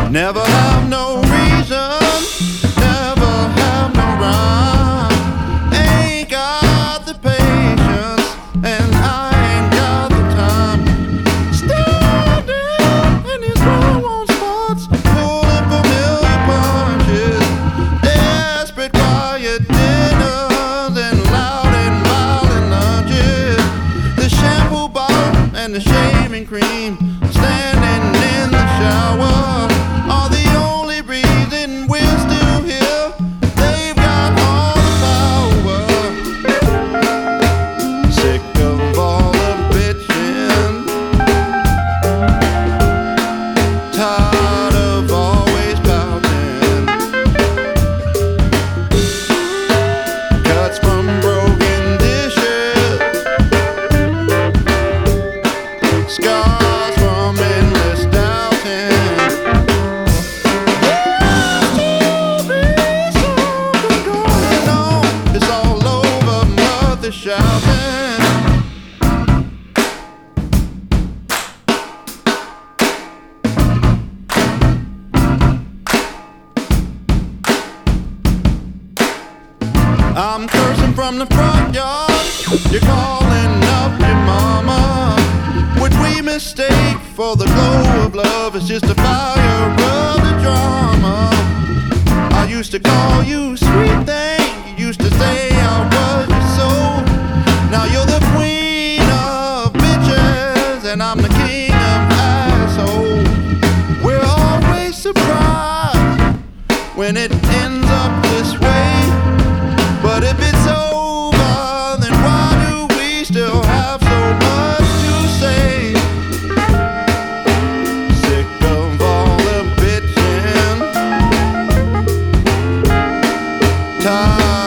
Never have no reason, never have no rhyme. Ain't got the patience, and I ain't got the time. Standing in these wrong spots, pulling familiar punches. Desperate quiet dinners and loud and violent lunches. The shampoo bottle and the shaving cream, standing in the shower, are the only reason we're still here. They've got all the power. Sick of all the bitching, tired of always pouting. Cuts from broken dishes, scars from endless doubting. It's all over, mother shouting. I'm cursing from the front yard. You're calling up your mama. What we mistake for the glow of love is just a fire of the drama. I used to call you sweet thing. You used to say I was your soul. Now you're the queen of bitches, and I'm the king of assholes. We're always surprised when it ends up this way. But if it's over, then why do we still have so much to say? Sick of all the bitching, tired